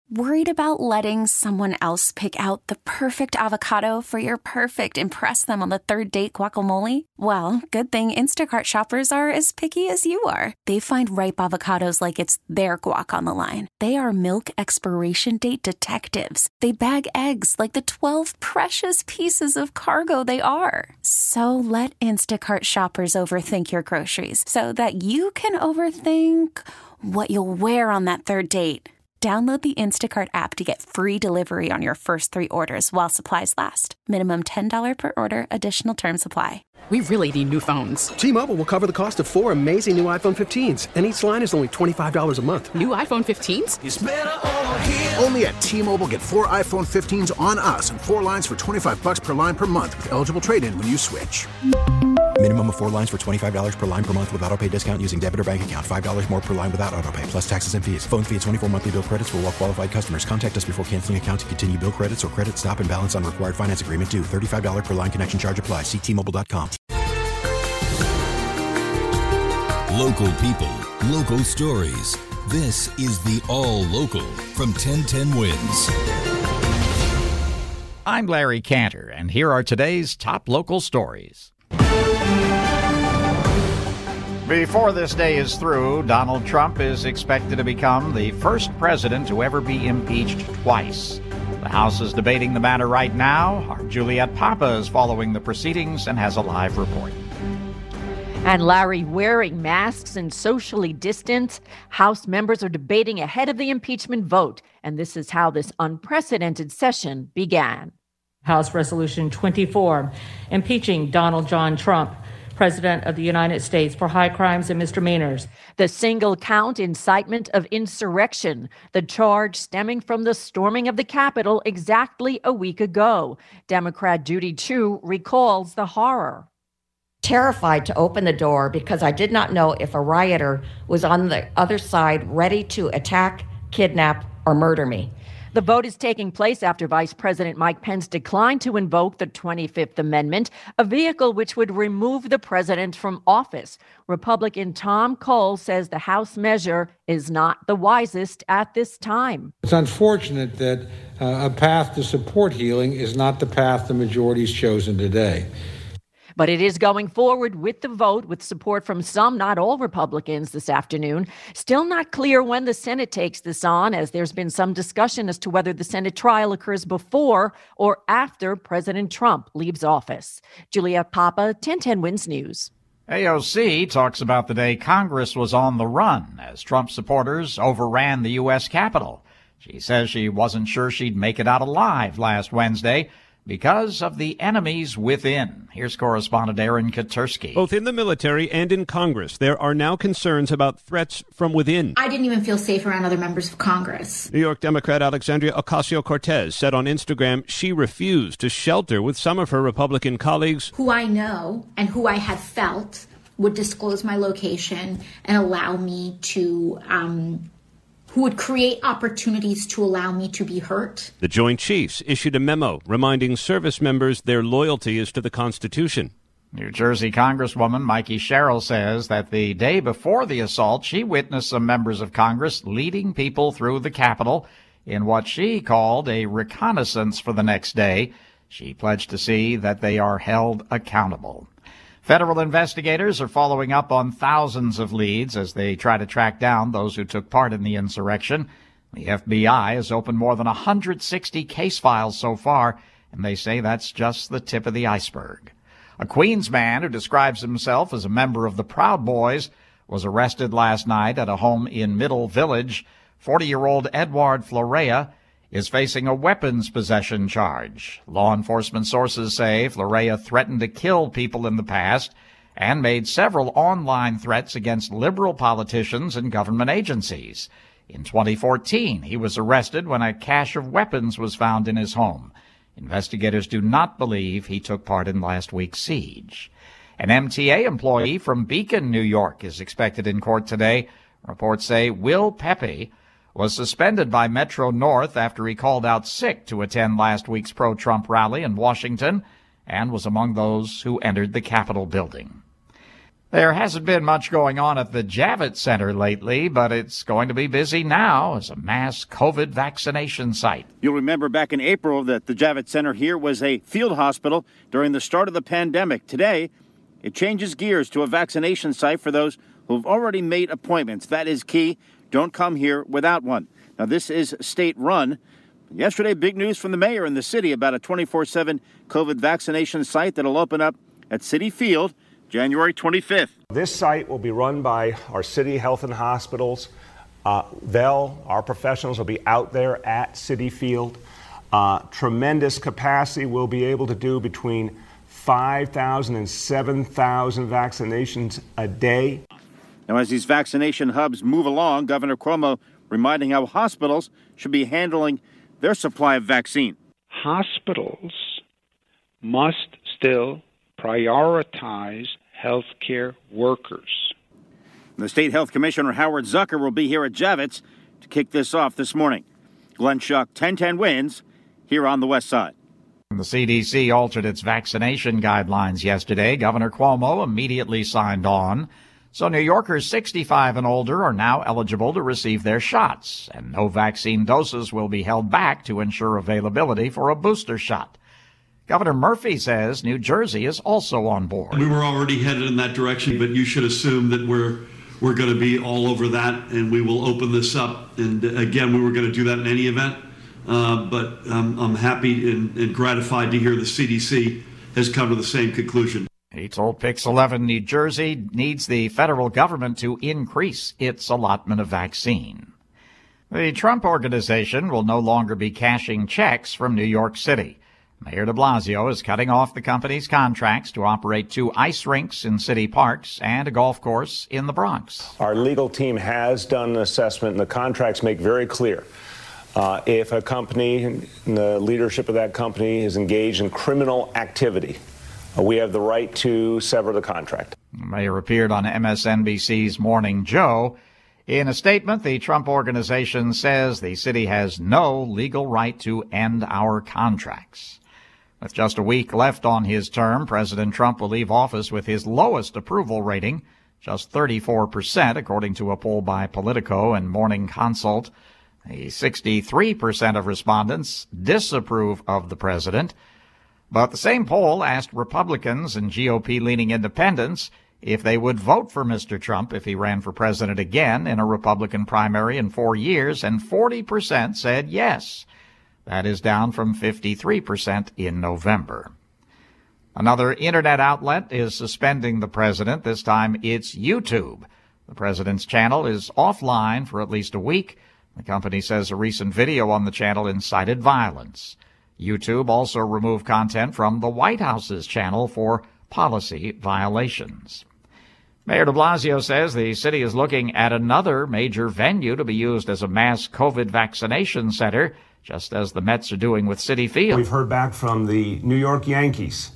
Worried about letting someone else pick out the perfect avocado for your perfect impress them on the third date guacamole? Well, good thing Instacart shoppers are as picky as you are. They find ripe avocados like it's their guac on the line. They are milk expiration date detectives. They bag eggs like the 12 precious pieces of cargo they are. So let Instacart shoppers overthink your groceries so that you can overthink what you'll wear on that third date. Download the Instacart app to get free delivery on your first 3 orders while supplies last. Minimum $10 per order. Additional terms apply. We really need new phones. T-Mobile will cover the cost of 4 amazing new iPhone 15s, and each line is only $25 a month. New iPhone 15s? It's better over here. Only at T-Mobile, get 4 iPhone 15s on us and 4 lines for $25 per line per month with eligible trade-in when you switch. Minimum of 4 lines for $25 per line per month with autopay discount using debit or bank account. $5 more per line without autopay, plus taxes and fees. Phone fee at 24 monthly bill credits for well-qualified customers. Contact us before canceling account to continue bill credits or credit stop and balance on required finance agreement due. $35 per line connection charge applies. See T-Mobile.com. Local people, local stories. This is the All Local from 1010 Wins. I'm Larry Cantor, and here are today's top local stories. Before this day is through, Donald Trump is expected to become the first president to ever be impeached twice. The House is debating the matter right now. Our Juliet Papa is following the proceedings and has a live report. And Larry, wearing masks and socially distant, House members are debating ahead of the impeachment vote. And this is how this unprecedented session began. House Resolution 24, impeaching Donald John Trump, President of the United States, for high crimes and misdemeanors. The single count incitement of insurrection, the charge stemming from the storming of the Capitol exactly a week ago. Democrat Judy Chu recalls the horror. Terrified to open the door because I did not know if a rioter was on the other side ready to attack, kidnap, or murder me. The vote is taking place after Vice President Mike Pence declined to invoke the 25th Amendment, a vehicle which would remove the president from office. Republican Tom Cole says the House measure is not the wisest at this time. It's unfortunate that a path to support healing is not the path the majority's chosen today. But it is going forward with the vote, with support from some, not all Republicans this afternoon. Still not clear when the Senate takes this on, as there's been some discussion as to whether the Senate trial occurs before or after President Trump leaves office. Juliet Papa, 1010 Wins News. AOC talks about the day Congress was on the run as Trump supporters overran the U.S. Capitol. She says she wasn't sure she'd make it out alive last Wednesday because of the enemies within. Here's correspondent Aaron Katursky. Both in the military and in Congress, there are now concerns about threats from within. I didn't even feel safe around other members of Congress. New York Democrat Alexandria Ocasio-Cortez said on Instagram she refused to shelter with some of her Republican colleagues who I know and who I have felt would disclose my location and allow me to who would create opportunities to allow me to be hurt. The Joint Chiefs issued a memo reminding service members their loyalty is to the Constitution. New Jersey Congresswoman Mikey Sherrill says that the day before the assault, she witnessed some members of Congress leading people through the Capitol in what she called a reconnaissance for the next day. She pledged to see that they are held accountable. Federal investigators are following up on thousands of leads as they try to track down those who took part in the insurrection. The FBI has opened more than 160 case files so far, and they say that's just the tip of the iceberg. A Queens man who describes himself as a member of the Proud Boys was arrested last night at a home in Middle Village. 40-year-old Edward Florea is facing a weapons possession charge. Law enforcement sources say Florea threatened to kill people in the past and made several online threats against liberal politicians and government agencies. In 2014, he was arrested when a cache of weapons was found in his home. Investigators do not believe he took part in last week's siege. An MTA employee from Beacon, New York, is expected in court today. Reports say Will Pepe was suspended by Metro North after he called out sick to attend last week's pro-Trump rally in Washington and was among those who entered the Capitol building. There hasn't been much going on at the Javits Center lately, but it's going to be busy now as a mass COVID vaccination site. You'll remember back in April that the Javits Center here was a field hospital during the start of the pandemic. Today, it changes gears to a vaccination site for those who've already made appointments. That is key. Don't come here without one. Now, this is state-run. Yesterday, big news from the mayor in the city about a 24/7 COVID vaccination site that'll open up at Citi Field January 25th. This site will be run by our city health and hospitals. Our professionals will be out there at Citi Field. Tremendous capacity. We'll be able to do between 5,000 and 7,000 vaccinations a day. Now, as these vaccination hubs move along, Governor Cuomo reminding how hospitals should be handling their supply of vaccine. Hospitals must still prioritize healthcare workers. The State Health Commissioner Howard Zucker will be here at Javits to kick this off this morning. Glenn Schuck, 1010 Wins, here on the West Side. The CDC altered its vaccination guidelines yesterday. Governor Cuomo immediately signed on. So New Yorkers 65 and older are now eligible to receive their shots, and no vaccine doses will be held back to ensure availability for a booster shot. Governor Murphy says New Jersey is also on board. We were already headed in that direction, but you should assume that we're going to be all over that, and we will open this up. And again, we were going to do that in any event, but I'm happy and gratified to hear the CDC has come to the same conclusion. He told Pix 11 New Jersey needs the federal government to increase its allotment of vaccine. The Trump Organization will no longer be cashing checks from New York City. Mayor de Blasio is cutting off the company's contracts to operate 2 ice rinks in city parks and a golf course in the Bronx. Our legal team has done an assessment, and the contracts make very clear if a company and the leadership of that company is engaged in criminal activity, we have the right to sever the contract. The mayor appeared on MSNBC's Morning Joe. In a statement, the Trump Organization says the city has no legal right to end our contracts. With just a week left on his term, President Trump will leave office with his lowest approval rating, just 34%, according to a poll by Politico and Morning Consult. 63% of respondents disapprove of the president. But the same poll asked Republicans and GOP-leaning independents if they would vote for Mr. Trump if he ran for president again in a Republican primary in 4 years, and 40% said yes. That is down from 53% in November. Another internet outlet is suspending the president. This time it's YouTube. The president's channel is offline for at least a week. The company says a recent video on the channel incited violence. YouTube also removed content from the White House's channel for policy violations. Mayor de Blasio says the city is looking at another major venue to be used as a mass COVID vaccination center, just as the Mets are doing with Citi Field. We've heard back from the New York Yankees,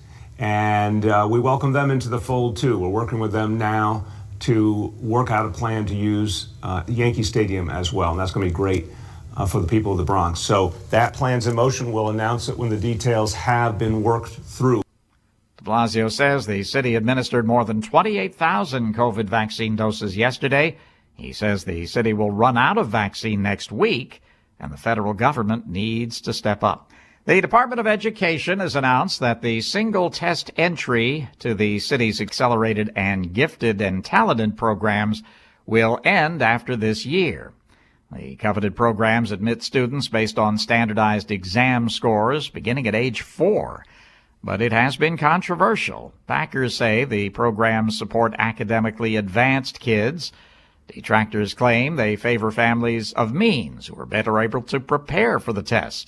and we welcome them into the fold, too. We're working with them now to work out a plan to use Yankee Stadium as well, and that's going to be great for the people of the Bronx. So that plan's in motion. We'll announce it when the details have been worked through. De Blasio says the city administered more than 28,000 COVID vaccine doses yesterday. He says the city will run out of vaccine next week, and the federal government needs to step up. The Department of Education has announced that the single test entry to the city's accelerated and gifted and talented programs will end after this year. The coveted programs admit students based on standardized exam scores beginning at age 4. But it has been controversial. Backers say the programs support academically advanced kids. Detractors claim they favor families of means who are better able to prepare for the test.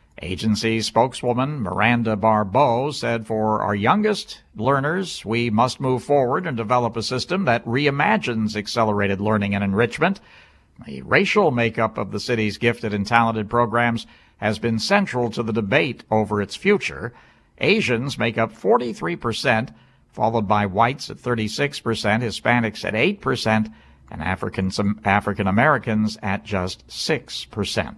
Agency spokeswoman Miranda Barbeau said for our youngest learners, we must move forward and develop a system that reimagines accelerated learning and enrichment. The racial makeup of the city's gifted and talented programs has been central to the debate over its future. Asians make up 43%, followed by whites at 36%, Hispanics at 8%, and African Americans at just 6%.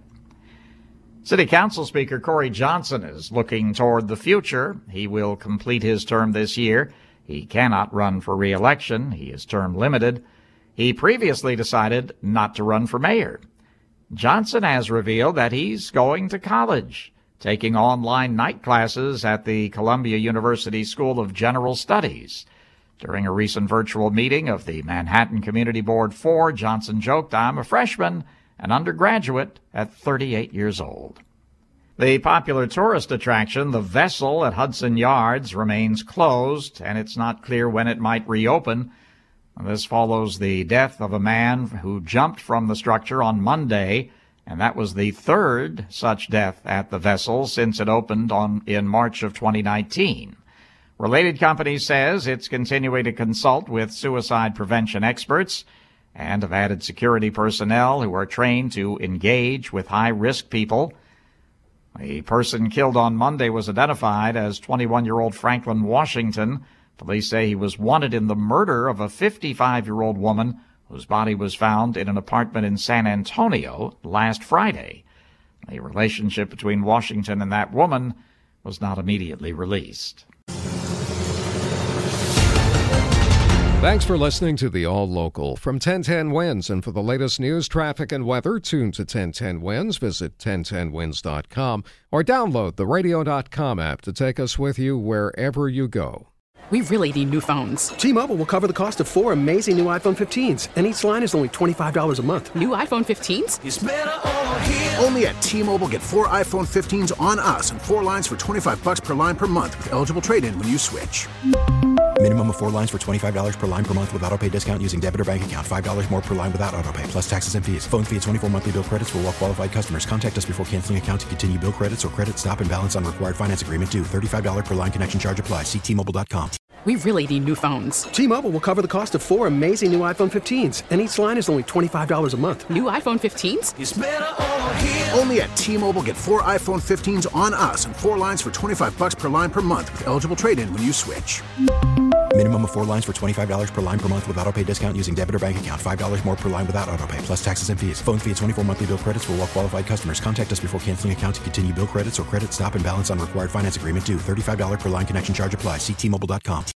City Council Speaker Corey Johnson is looking toward the future. He will complete his term this year. He cannot run for re-election. He is term limited. He previously decided not to run for mayor. Johnson has revealed that he's going to college, taking online night classes at the Columbia University School of General Studies. During a recent virtual meeting of the Manhattan Community Board 4, Johnson joked, "I'm a freshman, an undergraduate at 38 years old." The popular tourist attraction, the Vessel at Hudson Yards, remains closed, and it's not clear when it might reopen. This follows the death of a man who jumped from the structure on Monday, and that was the third such death at the Vessel since it opened in March of 2019. Related Company says it's continuing to consult with suicide prevention experts and have added security personnel who are trained to engage with high-risk people. The person killed on Monday was identified as 21-year-old Franklin Washington. Police say he was wanted in the murder of a 55-year-old woman whose body was found in an apartment in San Antonio last Friday. The relationship between Washington and that woman was not immediately released. Thanks for listening to the All Local from 1010 Winds. And for the latest news, traffic, and weather, tune to 1010 Winds. Visit 1010winds.com or download the radio.com app to take us with you wherever you go. We really need new phones. T-Mobile will cover the cost of 4 amazing new iPhone 15s, and each line is only $25 a month. New iPhone 15s? It's better over here. Only at T-Mobile, get 4 iPhone 15s on us and 4 lines for $25 per line per month with eligible trade-in when you switch. Minimum of 4 lines for $25 per line per month with auto-pay discount using debit or bank account. $5 more per line without auto-pay, plus taxes and fees. Phone fee at 24 monthly bill credits for well-qualified customers. Contact us before canceling account to continue bill credits or credit stop and balance on required finance agreement due. $35 per line connection charge applies. See T-Mobile.com. We really need new phones. T-Mobile will cover the cost of 4 amazing new iPhone 15s, and each line is only $25 a month. New iPhone 15s? It's better over here. Only at T-Mobile, get 4 iPhone 15s on us and 4 lines for $25 per line per month with eligible trade-in when you switch. Minimum of 4 lines for $25 per line per month with auto-pay discount using debit or bank account. $5 more per line without auto-pay, plus taxes and fees. Phone fee at 24 monthly bill credits for well-qualified customers. Contact us before canceling account to continue bill credits or credit stop and balance on required finance agreement due. $35 per line connection charge applies. See T-Mobile.com.